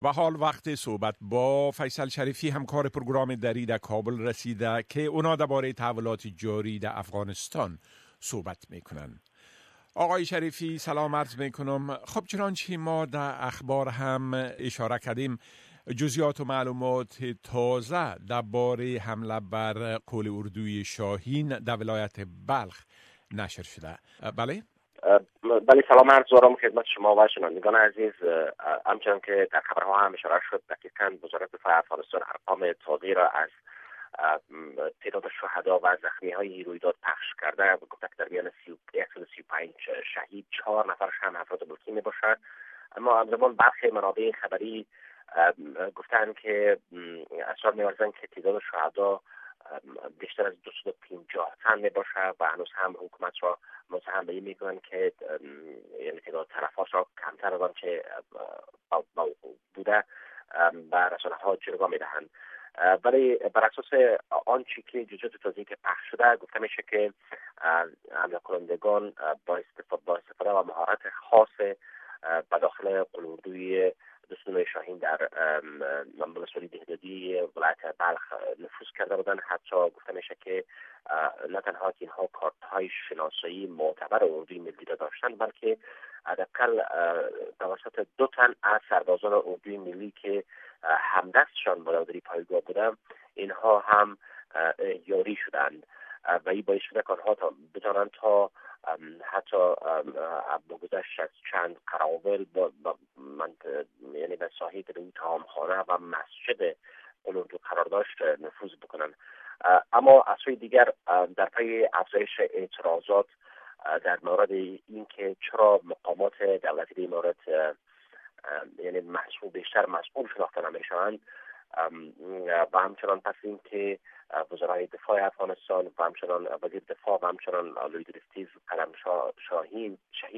و حال وقت صحبت با فیصل شریفی، همکار پروگرام دری در کابل رسیده که اونا درباره تحولات جاری در افغانستان صحبت میکنن. آقای شریفی سلام عرض میکنم. خب چنانچه ما در اخبار هم اشاره کردیم، جزئیات و معلومات تازه درباره حمله بر قول اردوی شاهین در ولایت بلخ نشر شده. بله؟ بله، سلام عرض دارم خدمت شما و شنوندگان عزیز. همچنان که در خبرها هم اشاره شد، دقیقاً وزارت دفاع افغانستان ارقام تازه را از تعداد شهدا و زخمی های رویداد پخش کرده و گفته که در میان 135 شهید 4 نفرش هم افراد ملکی می باشد. اما همزمان برخی منابع خبری گفتند که اسرار می‌ورزند که تعداد شهدا بیشتر از 250 تن می باشد و هنوز هم حکومت را متهم به این می‌کنند که یعنی تعداد تلفات را کمتر از آنچه بوده به رسانه‌ها جلوه می‌دهند. ولی بر اساس آنچه که جزئیات تازه‌ای که پخش شده گفته میشه که حمله کنندگان با استفاده و مهارت خاص به داخل قول اردوی دستون شاهین در ولسوالی دهدادی ولایت بلخ نفوذ کرده بودند. حتی گفته میشه که نه تنها که اینها کارت‌های شناسایی معتبر اردوی ملی را داشتند، بلکه حداقل توسط 2 تن از سربازان اردوی ملی که همدستشان با دادری پایگاه بودند اینها هم یاری شدند و این باعث شده که آنها بتوانند تا حتی بگذشت از چند قراول یعنی به ساحه طعامخانه و مسجد قول اردو قرار داشت نفوذ بکنند. اما از سوی دیگر در پی افزایش اعتراضات در مورد اینکه چرا مقامات دولتی در مورد یعنی بیشتر مسئول شناخته نمیشوند و همچنان پس این که وزرای دفاع افغانستان و همچنان وزیر دفاع و همچنان لویدرستیز قلم شاهین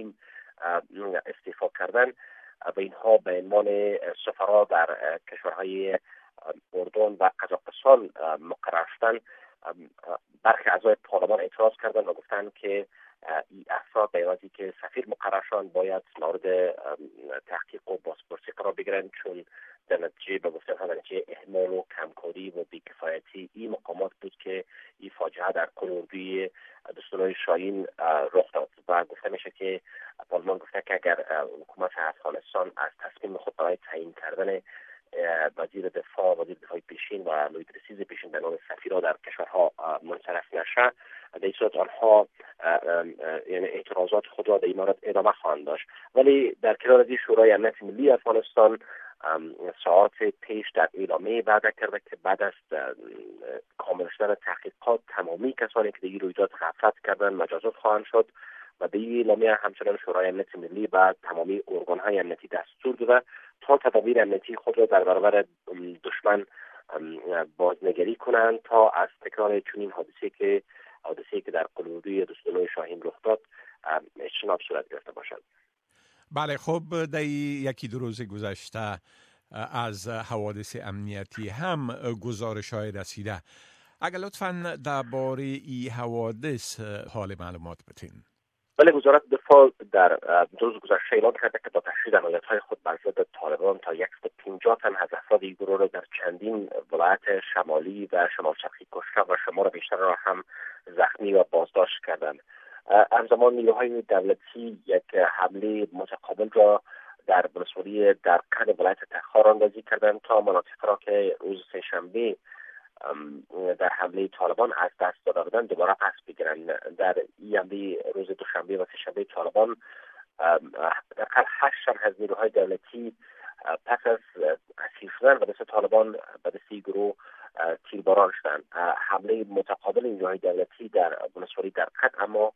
استعفا کردن و اینها به عنوان سفرا در کشورهای اردن و قزاقستان مقرر شدن، برخی اعضای پارلمان اعتراض کردند و گفتند که این افراد به عوضی که سفیر مقررشان باید مورد تحقیق و بازپرسی قرار بگیرند، چون در نتیجه به گفته ها نتیجه اهمال و کمکاری و بیکفایتی این مقامات بود که این فاجعه در قول اردوی دستان شاهین رخ داد و گفته میشه که پارلمان گفته که اگر حکومت افغانستان از تصمیم خود برای تعیین کردن وزیر دفاع پیشین و لویدرستیز پیشین به عنوان سفیرها در کشورها منصرف نشه، در این صورت آنها یعنی اعتراضات خود را در این مورد ادامه خواهند داشت. ولی در کنار از این شورای امنیت ملی افغانستان ساعات پیش در اعلامیه وعده کرده که بعد از کامل شدن تحقیقات تمامی کسانی که در این رویداد غفلت کردند مجازات خواهند شد و به این اعلامیه همچنان شورای امنیت ملی و تمامی ارگان‌های امنیتی دستور داده تا تدابیر امنیتی خود را در برابر دشمن بازنگری کنند تا از تکرار چنین حادثه‌ای که در قول اردوی دستان شاهین رخ داد اجتناب صورت گرفته باشد. بله، خب در یکی دو روز گذشته از حوادث امنیتی هم گزارش‌های رسیده. اگر لطفاً درباره این حوادث حال معلومات بدین. بله، وزارت دفاع در 2 روز گذشته اعلام کرده که با تشدید عملیات‌های خود بر ضد طالبان تا 150 تن از افراد این گروه را در چندین ولایت شمالی و شمال شرقی کشته و شمار بیشتر را هم زخمی و بازداشت کردند. همزمان نیروهای دولتی یک حمله متقابل را در ولسوالی در قلب ولایت تخار اندازی کردند تا مناطق را که روز سه‌شنبه در حمله طالبان از دست داده بودند دوباره پس بگیرند. در این حمله روز دوشنبه و سه‌شنبه طالبان حداقل 8 تن از نیروهای دولتی پس از اسیر شدن و دست طالبان به دست گروه تیرباران شدند. حمله متقابل نیروهای دولتی در ولسوالی در قد اما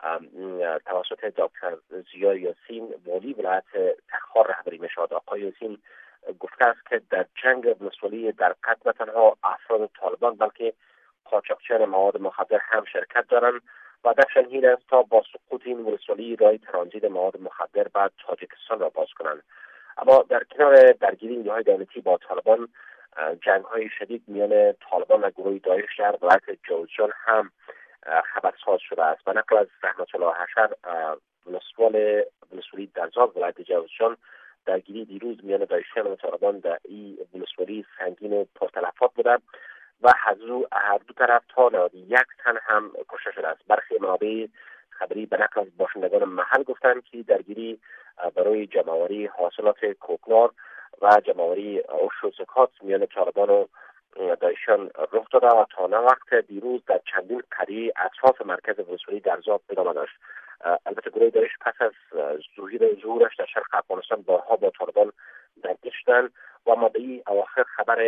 توسط دکتر زیا یاسین والی ولایت تخار رهبری می‌شود. آقای یاسین گفته است که در جنگ ولسوالی در قد نه تنها افراد طالبان بلکه قاچاقچیان مواد مخدر هم شرکت دارند و هدفشان این است تا با سقوط این ولسوالی راه ترانزیت مواد مخدر به تاجیکستان را باز کنند. اما در کنار درگیری نیروهای دولتی با طالبان، جنگ‌های شدید میان طالبان و گروه داعش در ولایت جوزجان هم خبرساز شده است. به نقل از رحمت الله حشر ولسوالی درزاد ولایت جوزجان درگیری دیروز میان داعشیان و طالبان در این ولسوالی سنگین و پرتلفات بوده و هر دو طرف تا نهادی یک تن هم کشته شده است. برخی منابع خبری به نقل از باشندگان محل گفتند که درگیری برای جمع‌آوری حاصلات کوکنار و جمع‌آوری عشر و زکات میان طالبان و داعشیان رخ داده و تا وقت دیروز در چندین قریه اطراف مرکز ولسوالی در ذات ادامه داشت. البته گروه داعش پس از ظهورش در شرق افغانستان بارها با طالبان درگیر شدند و ما به این اواخر خبر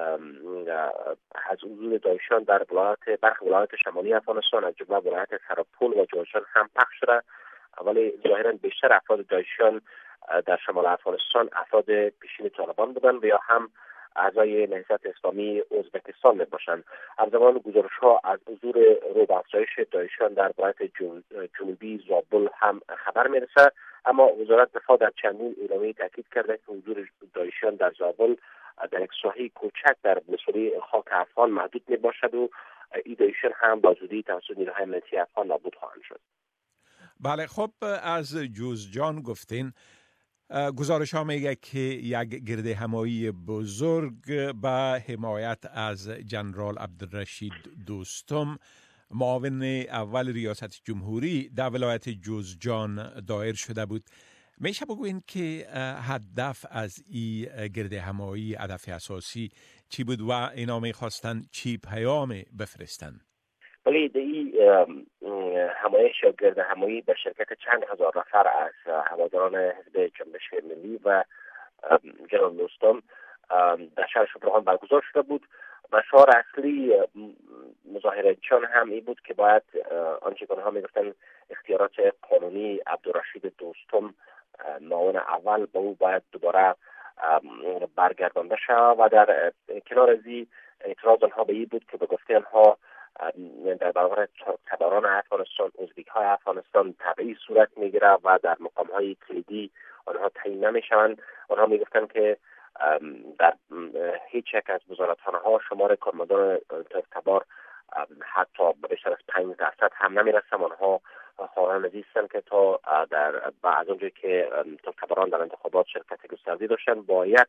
از حضور داعشیان در برخی ولایات شمالی افغانستان از جمله ولایت سرپل و جوزجان هم پخش شده، ولی ظاهرا بیشتر افراد داعشیان در شمال افغانستان افراد پیشین طالبان بودند و یا هم اعضای نهضت اسلامی ازبکستان میباشند. همزمان گزارش‌ها از حضور رو به افزایش داعشیان در ولایت جنوبی زابل هم خبر میرسه، اما وزارت دفاع در چندین اعلامیه تاکید کرده که حضور داعشیان در زابل در یک ساحه کوچک در ولسوالی خاک افغان محدود میباشد و این داعشیان هم با زودی توسط نیروهای امنیتی افغان نابود خواهند شد. بله، خب از جوزجان گفتین. گزارش ها میگه که یک گرد همایی بزرگ به حمایت از جنرال عبدالرشید دوستم، معاون اول ریاست جمهوری در ولایت جوزجان دایر شده بود. میشه بگوین که هدف از این گرد همایی، هدف اساسی چی بود و اینا میخواستن چی پیام بفرستن؟ ولی این همایش یا گرد همایی به شرکت چند هزار نفر از هواداران حزب جنبش ملی و جنرال دوستم در شهر شبرغان برگزار شده بود و شعار اصلی مظاهره‌چیان هم این بود که باید آنچه که آنها میگفتن اختیارات قانونی عبدالرشید دوستم معاون اول به او باید دوباره برگردانده شود و در کنار از این اعتراض آنها به این بود که به گفته آنها در برابر تباران افغانستان، ازبک‌های افغانستان تبعی صورت میگیره و در مقام‌های کلیدی آنها تعیین نمیشوند. آنها میگفتند که در هیچ یک از وزارتخانه‌ها شمار کارمندان تبار حتی بیشتر از 5% هم نمیرسند. آنها خواهان نزیستند که تا از اونجایی که تباران در انتخابات شرکت گسترده داشتن باید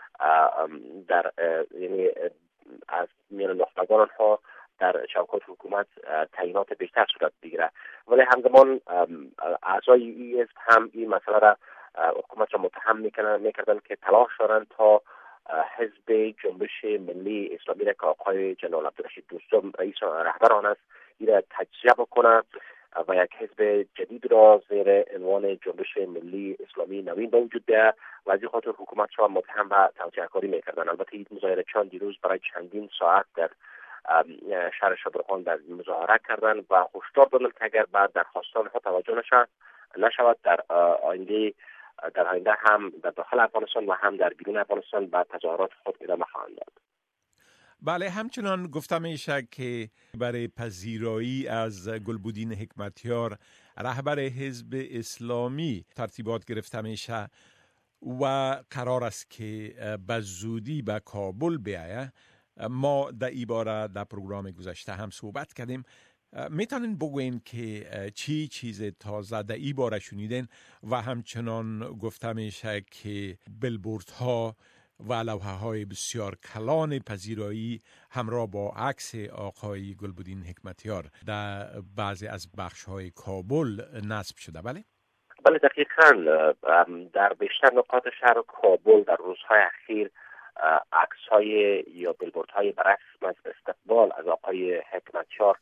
یعنی از میان نخبگان آنها در چوکات حکومت تعیینات بیشتر صورت بگیره. ولی همزمان اعضای این حزب هم این مسئله را حکومت را متهم میکردن که تلاش دارند تا حزب جنبش ملی اسلامی را که آقای جنرال عبدالرشید دوستم رئیس رهبر آن است این را تجزیه بکنه و یک حزب جدید را زیر عنوان جنبش ملی اسلامی نوین به وجود بیاید و از این خاطر حکومت را متهم به توطئه‌کاری میکردن. البته این مظاهره‌چیان دیروز برای چندین ساعت در شهر شبرغان در مظاهره کردن و هشدار دادند که اگر بعد درخواستان ها توجه نشود در آینده هم در داخل افغانستان و هم در بیرون افغانستان به تظاهرات خود ادامه خواهند داد. بله، همچنان گفته میشه که برای پذیرایی از گلبدین حکمتیار رهبر حزب اسلامی ترتیبات گرفته میشه و قرار است که به زودی به کابل بیایه. ما در این باره در پروگرام گذشته هم صحبت کردیم. میتونین بگوین که چی چیز تازه در این باره شنیدین و همچنان گفته میشه که بیلبوردها و لوحه های بسیار کلان پذیرایی همراه با عکس آقای گلبدین حکمتیار در بعضی از بخش های کابل نصب شده. بله دقیقاً در بیشتر نقاط شهر کابل در روزهای اخیر عکس‌های یا بیلبوردهای به رسم از استقبال از آقای حکمتیار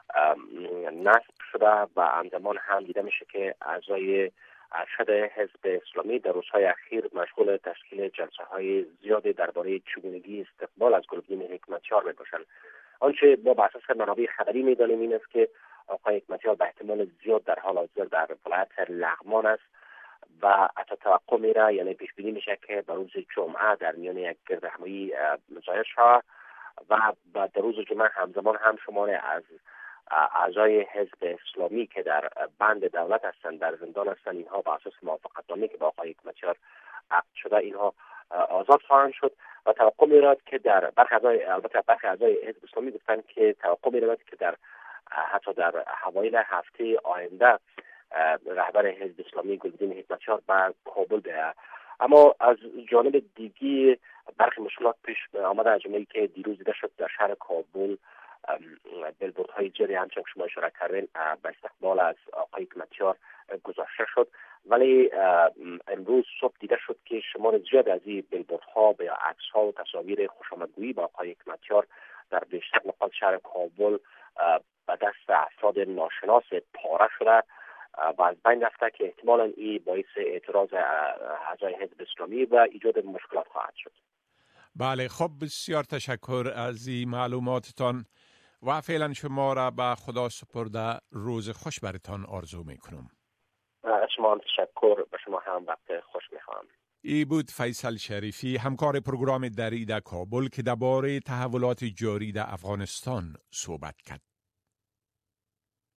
نصب شده و همزمان هم دیده میشه که اعضای ارشد حزب اسلامی در روزهای اخیر مشغول تشکیل جلسه‌های زیادی درباره چگونگی استقبال از گلبدین حکمتیار میباشند. آنچه ما بر اساس منابع خبری میدانیم این است که آقای حکمتیار به احتمال زیاد در حال حاضر در ولایت لغمان است و حتی توقع میره، یعنی پیش بینی میشه که به روز جمعه در میان یک گرد همایی ظاهر شود و در روز جمعه همزمان هم شماری از اعضای حزب اسلامی که در بند دولت هستند، در زندان هستند، اینها با اساس موافقتنامه‌ای که با آقای حکمتیار عقد شده اینها آزاد خواهند شد و توقع میرد که در برخی اعضای حزب اسلامی گفتن که توقع میرد که حتی در اوایل هفته آینده رهبر حزب اسلامی گلبدین حکمتیار به کابل بیاید. اما از جانب دیگه برخی مشکلات پیش آمده، از جمله که دیروز دیده شد در شهر کابل بیلبوردهای جری همچنان که شما اشاره کردین به استقبال از آقای حکمتیار گذاشته شد، ولی امروز صبح دیده شد که شمار زیاد از این بیلبوردها یا عکس‌ها و تصاویر خوشامدگویی با آقای حکمتیار در بیشتر نقاط شهر کابل به دست افراد ناشناس پاره شده و از بین رفته که احتمالاً این باعث اعتراض اعضای حزب اسلامی و ایجاد مشکلات خواهد شد. بله، خب بسیار تشکر از این معلوماتتان و فعلا شما را به خدا سپرده روز خوش برتان آرزو میکنم. شما هم تشکر، به شما هم وقت خوش میخوام. ای بود فیصل شریفی، همکار پروگرام دری در کابل که درباره تحولات جاری در افغانستان صحبت کرد.